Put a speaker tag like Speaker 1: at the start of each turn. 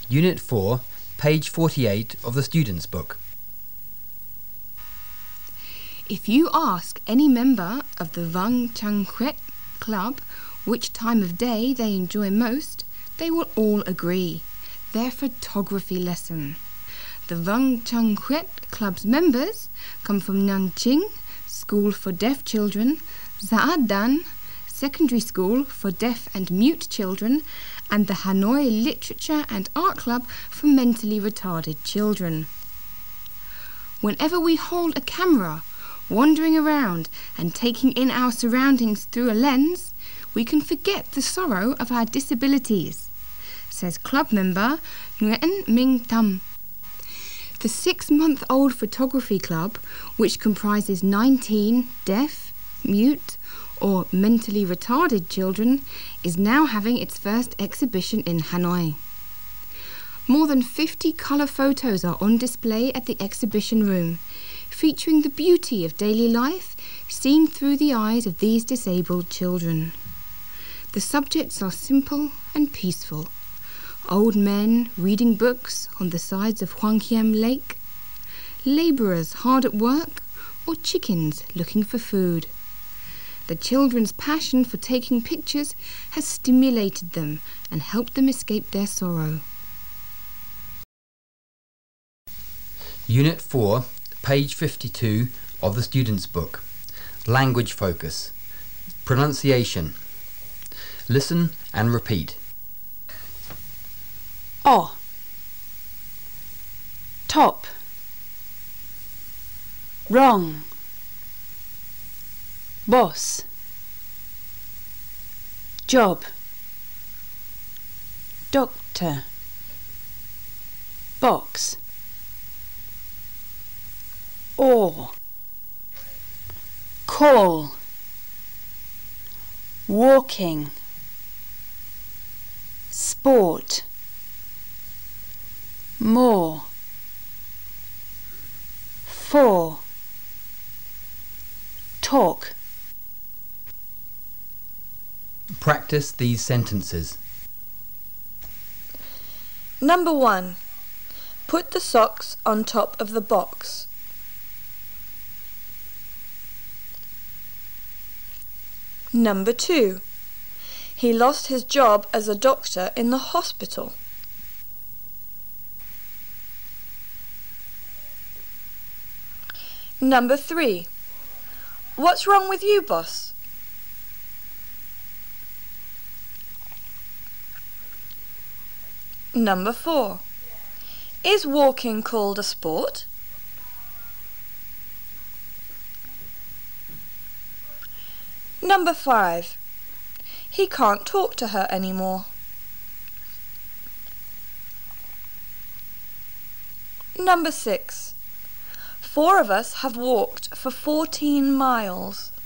Speaker 1: Unit 4, page 48 of the Student's Book.
Speaker 2: If you ask any member of the Vang Chang Khuet Club which time of day they enjoy most, they will all agree: their photography lesson. The Vang Chang Khuet Club's members come from Nanjing School for Deaf Children, Zaadan Secondary School for Deaf and Mute Children, and the Hanoi Literature and Art Club for Mentally Retarded Children. Whenever we hold a camera, wandering around and taking in our surroundings through a lens, we can forget the sorrow of our disabilities, says club member Nguyen Minh Tam. The 6-month-old photography club, which comprises 19 deaf, mute, or mentally retarded children, is now having its first exhibition in Hanoi. More than 50 colour photos are on display at the exhibition room, featuring the beauty of daily life seen through the eyes of these disabled children. The subjects are simple and peaceful: old men reading books on the sides of Hoang Kiem Lake, labourers hard at work, or chickens looking for food. The children's passion for taking pictures has stimulated them and helped them escape their sorrow.
Speaker 1: Unit 4, page 52 of the Student's Book. Language focus. Pronunciation. Listen and repeat.
Speaker 3: O. Top. Wrong. Boss. Job. Doctor. Box. Or. Call. Walking. Sport. More. For. Talk.
Speaker 1: Practice these sentences.
Speaker 4: Number 1. Put the socks on top of the box. Number 2. He lost his job as a doctor in the hospital. Number 3. What's wrong with you, boss? Number 4. Is walking called a sport? Number 5. He can't talk to her anymore. Number 6. 4 of us have walked for 14 miles.